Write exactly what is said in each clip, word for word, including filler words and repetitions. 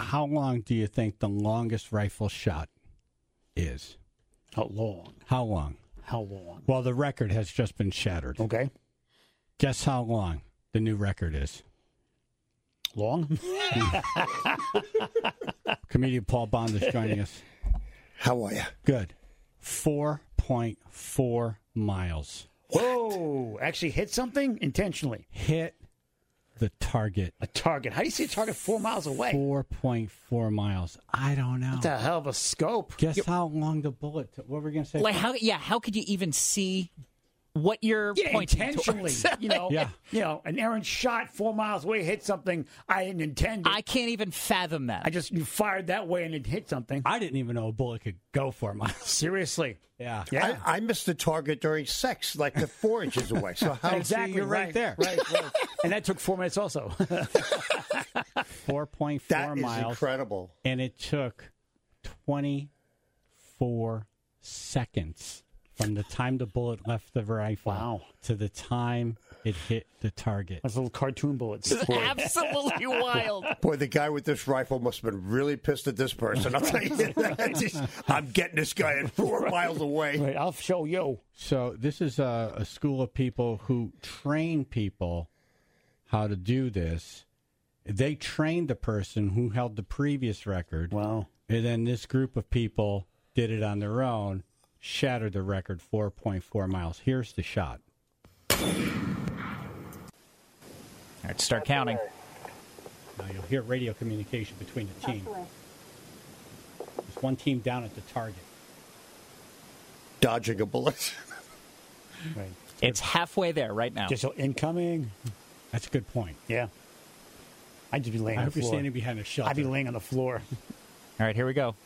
how long do you think the longest rifle shot is? How long? How long? How long? Well, the record has just been shattered. Okay. Guess how long the new record is? Long? Comedian Paul Bond is joining us. How are you? Good. four point four miles. Whoa. Actually hit something intentionally. Hit the target. A target. How do you see a target four miles away? four point four miles. I don't know. What the hell of a scope. Guess you, how long the bullet took. What were we going to say? Like how? Yeah, how could you even see what you're yeah, pointing intentionally, towards? you know, yeah. you know, an errant shot four miles away hit something I didn't intend. I can't even fathom that. I just you fired that way and it hit something. I didn't even know a bullet could go four miles. Seriously. Yeah. Yeah. I, I missed the target during sex, like the four inches away. So how exactly, you're right, right there. Right, right. And that took four minutes also. four point four that is miles. incredible. And it took twenty-four seconds from the time the bullet left the rifle wow. to the time it hit the target. Those little cartoon bullets. Absolutely wild. Boy, the guy with this rifle must have been really pissed at this person. I'll tell you that. Just, I'm getting this guy at four miles away. Right, I'll show you. So this is a, a school of people who train people how to do this. They trained the person who held the previous record. Wow. And then this group of people did it on their own, shattered the record four point four miles. Here's the shot. All right, start counting. Now you'll hear radio communication between the team. There's one team down at the target. Dodging a bullet. Right. It's halfway there right now. Just incoming. That's a good point. Yeah. I'd just be laying I on hope the you're floor. standing behind a shelter. I'd be laying on the floor. All right, here we go.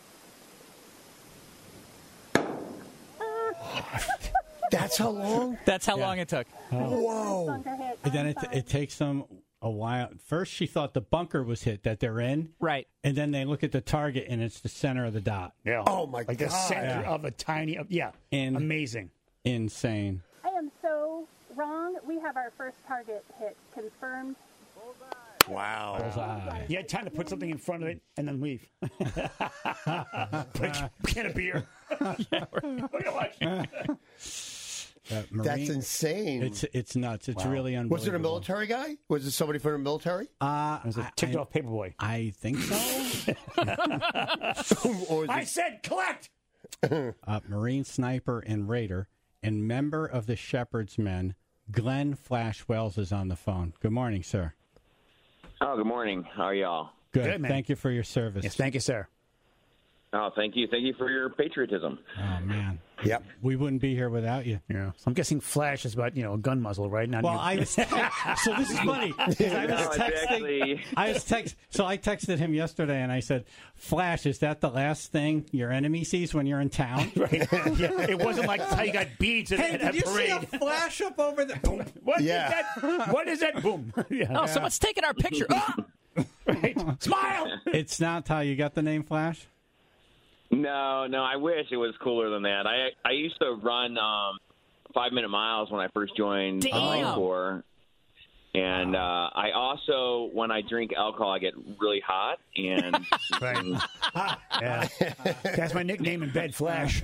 That's how long? That's how Yeah. long it took. Whoa. And then it, it takes them a while. First, she thought the bunker was hit that they're in. Right. And then they look at the target, and it's the center of the dot. Yeah. Oh, my like God. the center Yeah. of a tiny, yeah. In- Amazing. Insane. I am so wrong. We have our first target hit confirmed. Wow. Bullseye. You had time to put something in front of it and then leave. Put a can of beer. yeah, watch. Uh, Marine, That's insane. It's it's nuts. It's Wow. really unbelievable. Was it a military guy? Was it somebody from the military? Uh, It was a I- ticked I, off paperboy. I think so. or was I it, said collect. uh, Marine sniper and raider and member of the Shepherd's Men, Glenn Flash Wells is on the phone. Good morning, sir. Oh, good morning. How are y'all? Good. Good, man. Thank you for your service. Yes, thank you, sir. Oh, thank you. Thank you for your patriotism. Oh man. Yep. We wouldn't be here without you. Yeah. So I'm guessing Flash is about, you know, a gun muzzle, right? Not Well, you. I was so this is funny. 'Cause I was No, it's texting. actually- I was text. So I texted him yesterday, and I said, "Flash, is that the last thing your enemy sees when you're in town?" Right. Yeah. It wasn't like how you got beads at, Hey, at did that you parade. see a flash up over there? Boom. What is Yeah. that? What is that? Boom. Yeah. Oh, someone's taking our picture. Ah! Right. Smile. It's not how you got the name Flash. No, no, I wish it was cooler than that. I I used to run um, five minute miles when I first joined the Damn. Marine Corps, and uh, I also, when I drink alcohol, I get really hot, and Right. Yeah. That's my nickname in bed, Flash.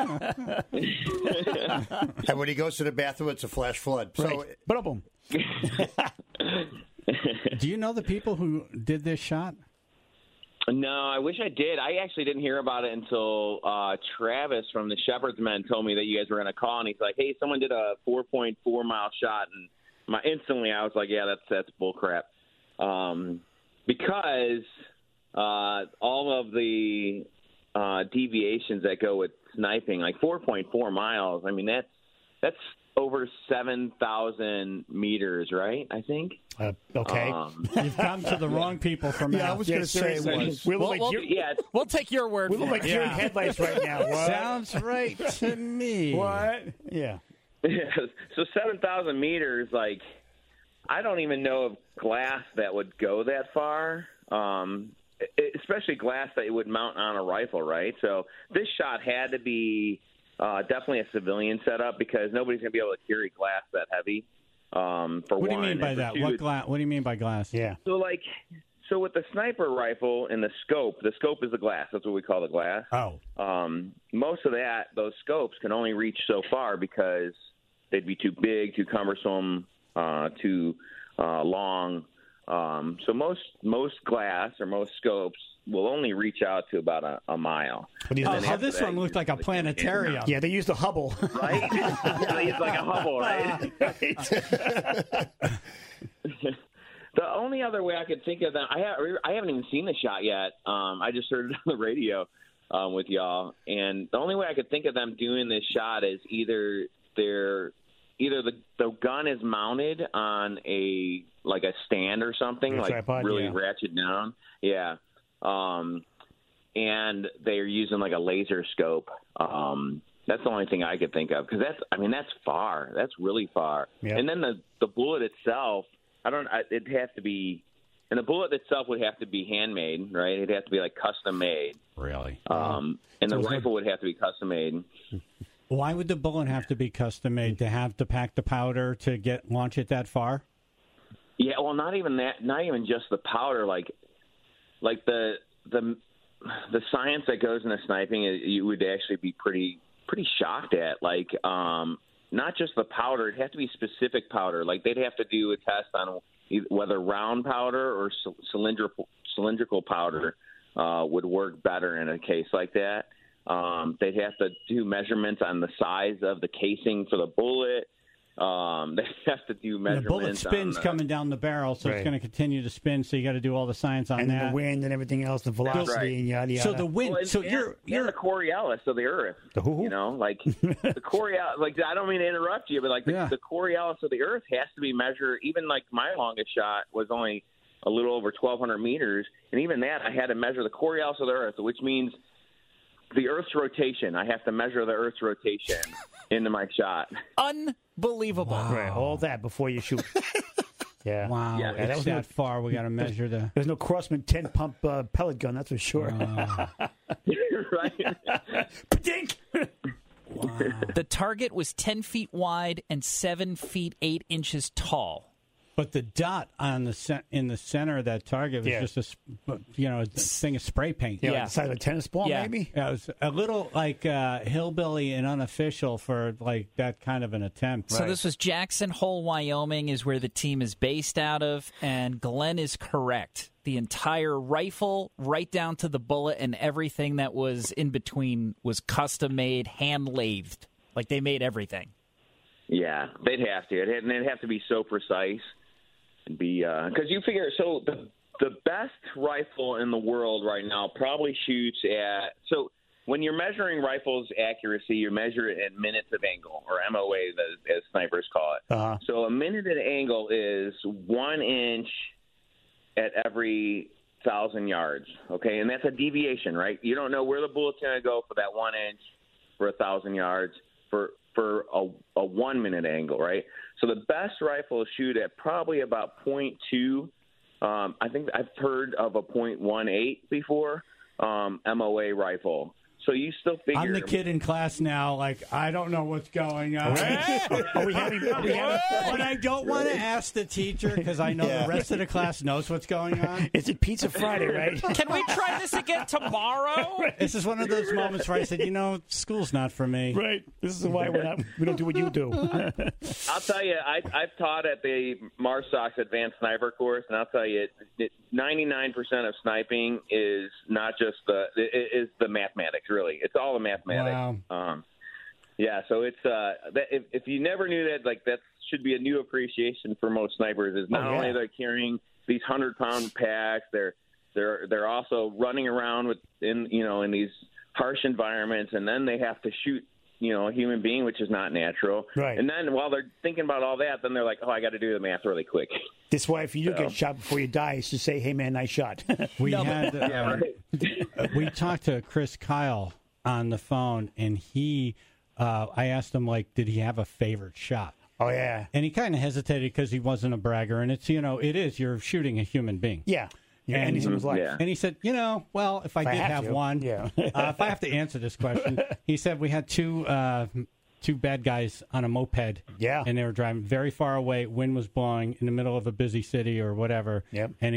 And when he goes to the bathroom, it's a flash flood. So Right. But boom. Do you know the people who did this shot? no, I wish I did. I actually didn't hear about it until uh, Travis from the Shepherd's Men told me that you guys were going to call, and he's like, "Hey, someone did a four point four mile shot," and my instantly I was like, "Yeah, that's that's bull crap," um, because uh, all of the uh, deviations that go with sniping, like four point four miles. I mean, that's that's over seven thousand meters, right? I think. Uh, okay. Um, You've come to the wrong people for yeah, I math. was Yeah, going to say it seriously. was. We look Well, like well, you- yeah, it's- We'll take your word we for look like it. you're in headlights right now. What? Sounds right to me. What? Yeah. so seven thousand meters, like, I don't even know of glass that would go that far, um, e- especially glass that you would mount on a rifle, right? So this shot had to be uh, definitely a civilian setup because nobody's going to be able to carry glass that heavy. Um, for What do you one. mean by And for that? two, What glass? What do you mean by glass? Yeah. So, like, So with the sniper rifle and the scope, the scope is the glass. That's what we call the glass. Oh. Um, most of that, those scopes can only reach so far because they'd be too big, too cumbersome, uh, too uh, long. Um, so most most glass or most scopes will only reach out to about a, a mile. Oh, so this one looked like a planetarium. Yeah, they used a Hubble. Right? Yeah, they use like a Hubble, right? The only other way I could think of that, I, have, I haven't even seen the shot yet. Um, I just heard it on the radio um, with y'all, and the only way I could think of them doing this shot is either they're either the the gun is mounted on a like a stand or something, A like tripod, really yeah. ratchet down, yeah, um, and they're using like a laser scope. Um, that's the only thing I could think of because that's I mean that's far, that's really far, Yeah. and then the the bullet itself. I don't. I, it'd have to be, and the bullet itself would have to be handmade, right? It'd have to be like custom made. Really? Um, and the rifle would have to be custom made. Why would the bullet have to be custom made to have to pack the powder to get launch it that far? Yeah, well, not even that. Not even just the powder. Like, like the the the science that goes into sniping, you would actually be pretty pretty shocked at. Like, um, not just the powder; it'd have to be specific powder. Like they'd have to do a test on whether round powder or cylindrical cylindrical powder uh, would work better in a case like that. Um, they'd have to do measurements on the size of the casing for the bullet. Um, they have to do And measurements. the bullet spins on the, coming down the barrel, so Right. it's going to continue to spin. So you got to do all the science on And that. the wind and everything else, the velocity right. and yada yada. So the wind. Well, and, so and, you're and you're the Coriolis of the Earth. The who? You know, like the Coriolis. Like I don't mean to interrupt you, but like the, Yeah. the Coriolis of the Earth has to be measured. Even like my longest shot was only a little over twelve hundred meters, and even that I had to measure the Coriolis of the Earth, which means the Earth's rotation. I have to measure the Earth's rotation into my shot. Unbelievable. Right, all that before you shoot. Yeah. wow. Yeah, it's that was that no- far. We got to measure the. There's no Crossman ten pump uh, pellet gun, that's for sure. Right? Dink! The target was ten feet wide and seven feet eight inches tall. But the dot on the cen- in the center of that target was Yeah. just a sp- you know a thing of spray paint. Yeah, Yeah. like the size of a tennis ball, Yeah. maybe? Yeah, it was a little like uh, hillbilly and unofficial for like that kind of an attempt. So this was Jackson Hole, Wyoming, is where the team is based out of, and Glenn is correct. The entire rifle, right down to the bullet, and everything that was in between was custom made, hand lathed. Like they made everything. Yeah, they'd have to. It'd, and it'd have to be so precise. And be because you figure so the the best rifle in the world right now probably shoots at so when you're measuring rifles accuracy, you measure it in minutes of angle or M O A as, as snipers call it. Uh-huh. So a minute at angle is one inch at every thousand yards. Okay, and that's a deviation, right? You don't know where the bullet's going to go for that one inch for a thousand yards for for a, a one minute angle, right? So the best rifles shoot at probably about point two. Um, I think I've heard of a point one eight before um, M O A rifle. So you still figure I'm the kid in class now. Like I don't know what's going on. Are we having, are we having But I don't want to ask the teacher because I know Yeah. the rest of the class knows what's going on. Is it Pizza Friday, right? Can we try this again tomorrow? This is one of those moments where I said, you know, school's not for me. Right. This is why we're not, we don't do what you do. I'll tell you, I, I've taught at the MARSOC's Advanced Sniper course, and I'll tell you, it, it, ninety-nine percent of sniping is not just the it, is the mathematics. Really, it's all the mathematics. Wow. Um, yeah, so it's uh, that, if if you never knew that, like that should be a new appreciation for most snipers. Is not Oh, yeah. only they're carrying these hundred pound packs, they're they're they're also running around with in you know in these harsh environments, and then they have to shoot. You know, a human being, which is not natural. Right. And then while they're thinking about all that, then they're like, oh, I got to do the math really quick. That's why if you do So. get shot before you die, it's to say, hey, man, nice shot. We No, had Yeah, um, right. we talked to Chris Kyle on the phone, and he, uh, I asked him like, did he have a favorite shot? Oh, yeah. And he kind of hesitated because he wasn't a bragger, and it's you know, it is you're shooting a human being. Yeah. You're And- ending someone's life. Yeah. And he said, you know, well, if I If I did have have, to, one, yeah. uh, if I have to answer this question, he said we had two uh, two bad guys on a moped. Yeah. And they were driving very far away. Wind was blowing in the middle of a busy city or whatever. Yep. And he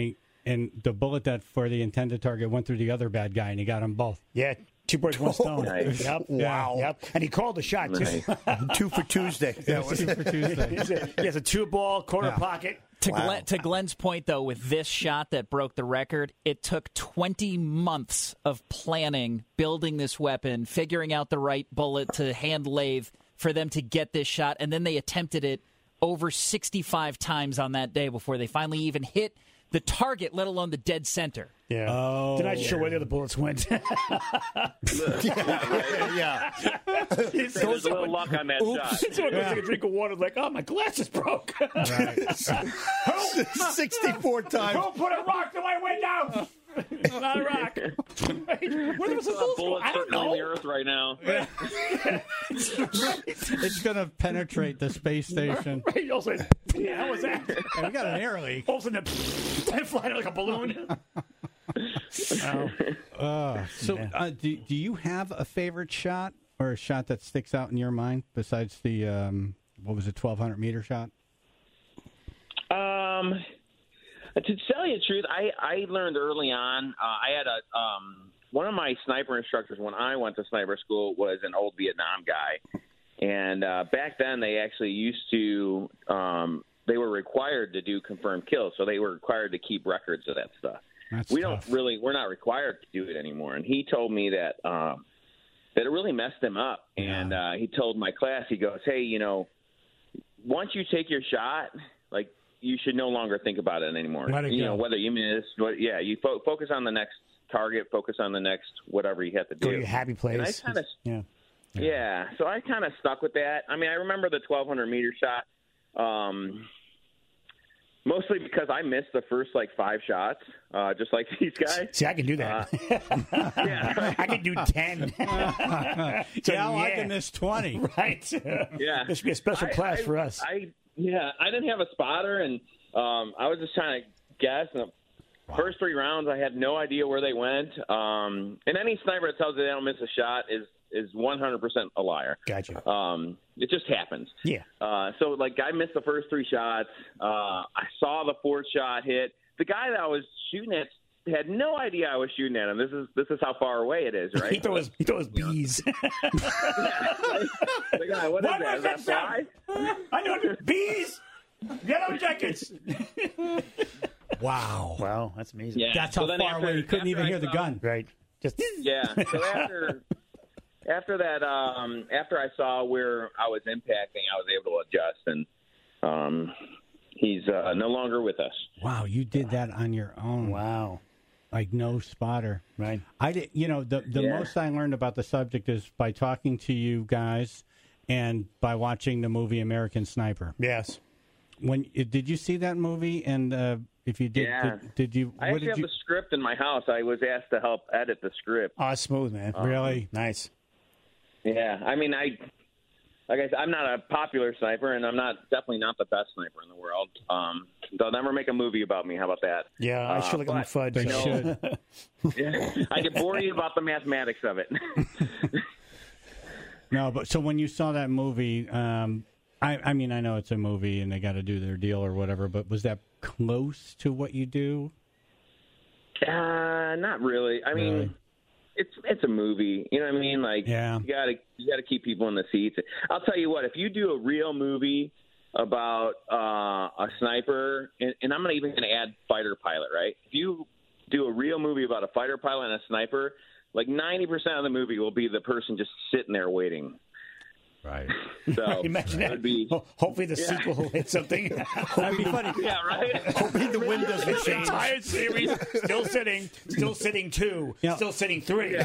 and the bullet that for the intended target went through the other bad guy, and he got them both. Yeah, two birds, one stone. Nice. Yep. Wow. Yep. And he called the shot, too. Nice. Two for Tuesday. That was for Tuesday. He has a two-ball, quarter Yeah. pocket. To, Wow. Glenn, to Glenn's point, though, with this shot that broke the record, it took twenty months of planning, building this weapon, figuring out the right bullet to hand lathe for them to get this shot, and then they attempted it over sixty-five times on that day before they finally even hit the target, let alone the dead center. Yeah. Oh. They're not sure where the other bullets went. yeah. yeah. There's a little luck on that shot. Someone goes to take a drink of water, like, oh, my glasses broke. sixty-four times. Who put a rock through my window? It's not a rock. Where was the bullets? Bullets I don't circling the know. earth right now. It's going to penetrate the space station. Right, also, yeah, how was that? And we got an air leak. All of a sudden, it flying like a balloon. Oh. Uh, so, uh, do, do you have a favorite shot or a shot that sticks out in your mind besides the, um, what was it, twelve hundred meter shot? Um, to tell you the truth, I, I learned early on. Uh, I had a um, one of my sniper instructors when I went to sniper school was an old Vietnam guy, and uh, back then they actually used to. Um, they were required to do confirmed kills, so they were required to keep records of that stuff. That's we tough. don't really. We're not required to do it anymore. And he told me that um, that it really messed him up. And uh, he told my class, he goes, "Hey, you know, once you take your shot, like." You should no longer think about it anymore. Let it you go. know, whether you miss, what, yeah, you fo- focus on the next target, focus on the next whatever you have to do. Go to your happy place. And I kind of, yeah. yeah. So I kind of stuck with that. I mean, I remember the twelve hundred meter shot, um, mostly because I missed the first like five shots, uh, just like these guys. See, I can do that. Uh, yeah, I can do ten. So, yeah, I can miss twenty. Right. yeah. This should be a special I- class I- for us. I yeah, I didn't have a spotter, and um, I was just trying to guess. And the first three rounds, I had no idea where they went. Um, and any sniper that tells you they don't miss a shot is is one hundred percent a liar. Gotcha. Um, it just happens. Yeah. Uh, so, like, I missed the first three shots. Uh, I saw the fourth shot hit. The guy that I was shooting at had no idea I was shooting at him. This is this is how far away it is, right? He thought it was, he thought it was bees. The guy, what is What that? was Is that that sound? fly? I know it. Bees. Yellow jackets. Wow. Wow, that's amazing. Yeah. That's So how then far after- away you couldn't after even I hear the saw- gun. Right. Just Yeah. So after after that, um, after I saw where I was impacting, I was able to adjust, and um, he's uh, no longer with us. Wow, you did that on your own. wow. Like no spotter. Right. I did. You know, the the Yeah. most I learned about the subject is by talking to you guys, and by watching the movie American Sniper. Yes. When did you see that movie? And uh, if you did, Yeah. did, did you? I what actually did have you? the script in my house. I was asked to help edit the script. Oh, smooth, man. Really? Nice. Yeah, I mean, I like I said, I'm not a popular sniper, and I'm not definitely not the best sniper in the world. Um, they'll never make a movie about me. How about that? Yeah, I Uh, should look at my but- fudge. They so- should. Yeah, I can bore you about the mathematics of it. No, but so when you saw that movie, um, I, I mean, I know it's a movie and they got to do their deal or whatever, but was that close to what you do? Uh, not really. I mean, Really? it's it's a movie. You know what I mean? Like, Yeah. you gotta you gotta keep people in the seats. I'll tell you what. If you do a real movie about uh, a sniper, and, and I'm not even going to add fighter pilot, right? If you do a real movie about a fighter pilot and a sniper, like ninety percent of the movie will be the person just sitting there waiting. Right. So Imagine it that. would be, Ho- Hopefully the Yeah. sequel will hit something. That'd be funny. yeah, right. Hoping the wind doesn't This change. entire series, still sitting, still sitting two, Yeah. still sitting three.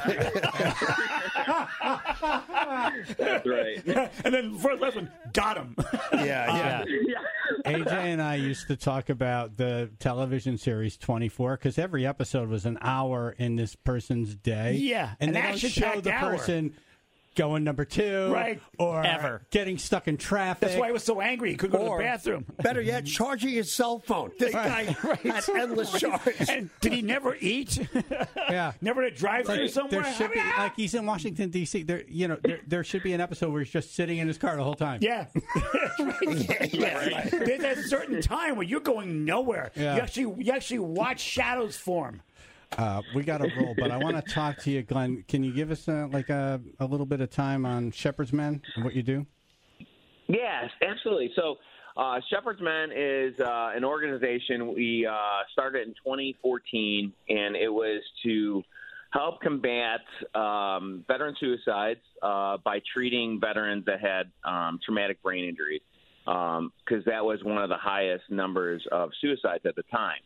That's right. And then first last one, got him. Yeah, yeah. A J and I used to talk about the television series twenty-four because every episode was an hour in this person's day. Yeah, and an they don't show action-packed the hour. person going number two, Right. or Ever. getting stuck in traffic. That's why he was so angry. He couldn't go to Or- the bathroom. Better yet, charging his cell phone. This guy had endless charge. And did he never eat? Yeah. Never to drive through Like, somewhere? there should be, like he's in Washington D C. There, you know, there, there should be an episode where he's just sitting in his car the whole time. Yeah. Right. Yeah. There's a certain time where you're going nowhere. Yeah. You actually you actually watch shadows form. Uh, we got to roll, but I want to talk to you, Glenn. Can you give us uh, like a, a little bit of time on Shepherd's Men and what you do? Yes, absolutely. So, uh, Shepherd's Men is uh, an organization we uh, started in twenty fourteen, and it was to help combat um, veteran suicides uh, by treating veterans that had um, traumatic brain injuries, because um, that was one of the highest numbers of suicides at the time.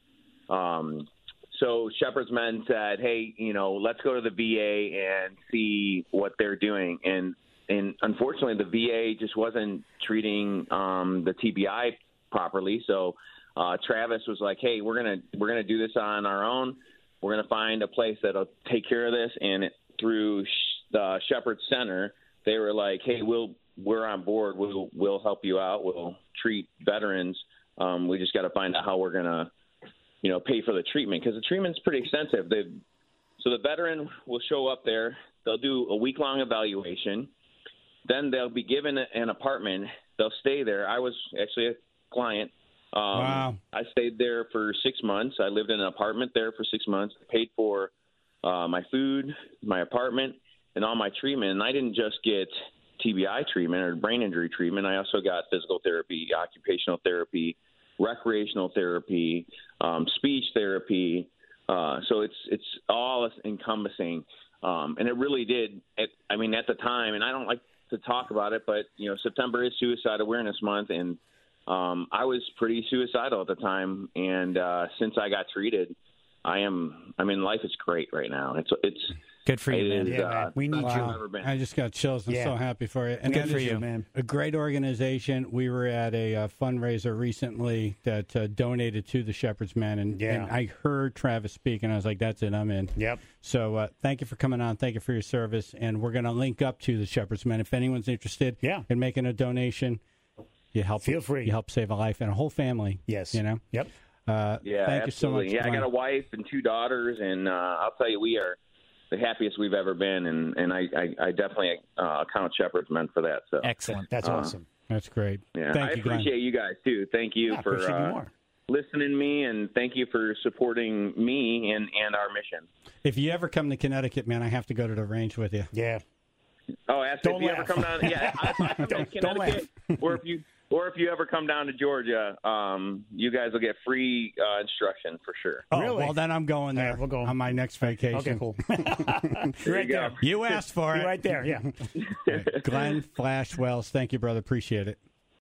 Um, so Shepherd's Men said, hey, you know, let's go to the V A and see what they're doing. And And unfortunately, the V A just wasn't treating um, the T B I properly. So uh, Travis was like, "Hey, we're gonna we're gonna do this on our own. We're gonna find a place that'll take care of this." And it, through the Shepherd Center, they were like, "Hey, we'll we're on board. We'll we'll help you out. We'll treat veterans. Um, we just got to find out how we're gonna, you know, pay for the treatment, because the treatment's pretty extensive." They so the veteran will show up there. They'll do a week long evaluation. Then they'll be given an apartment. They'll stay there. I was actually a client. Um, Wow. I stayed there for six months. I lived in an apartment there for six months. I paid for uh, my food, my apartment, and all my treatment. And I didn't just get T B I treatment or brain injury treatment. I also got physical therapy, occupational therapy, recreational therapy, um, speech therapy. Uh, so it's it's all encompassing. Um, and it really did. It, I mean, at the time, and I don't like to talk about it, but you know, September is Suicide Awareness Month, and um, I was pretty suicidal at the time. And uh, since I got treated, I am. I mean, life is great right now. It's it's Good for you, it man. is, Yeah, uh, man. We need best you. I've ever been. I just got chills. I'm Yeah. so happy for you. And Good that for is you. man. A great organization. We were at a uh, fundraiser recently that uh, donated to the Shepherd's Men, and, Yeah. and I heard Travis speak, and I was like, "That's it, I'm in." Yep. So uh, thank you for coming on. Thank you for your service, and we're going to link up to the Shepherd's Men. If anyone's interested Yeah. in making a donation, you help. Feel free. You help save a life and a whole family. Yes. You know. Yep. Uh, Yeah, thank absolutely. you so much. Yeah, I Glenn. got a wife and two daughters, and uh, I'll tell you, we are the happiest we've ever been, and and I I, I definitely uh, count Shepherd's Men for that. So Excellent. That's Uh, awesome. That's great. yeah, Thank I you, Glenn. appreciate you guys too. Thank you I for appreciate you uh, more. listening to me, and thank you for supporting me and and our mission. If you ever come to Connecticut, man, I have to go to the range with you. Yeah. Oh, ask Don't if you laugh. ever come down. Yeah, if I come Don't- to don't Connecticut, or if you or if you ever come down to Georgia, um, you guys will get free uh, instruction for sure. Oh, Really? well, then I'm going there Yeah, we'll go. on my next vacation. Okay, cool. There You're right you go. there. You asked for You're it. right there, yeah. Glenn Flash Wells, thank you, brother. Appreciate it.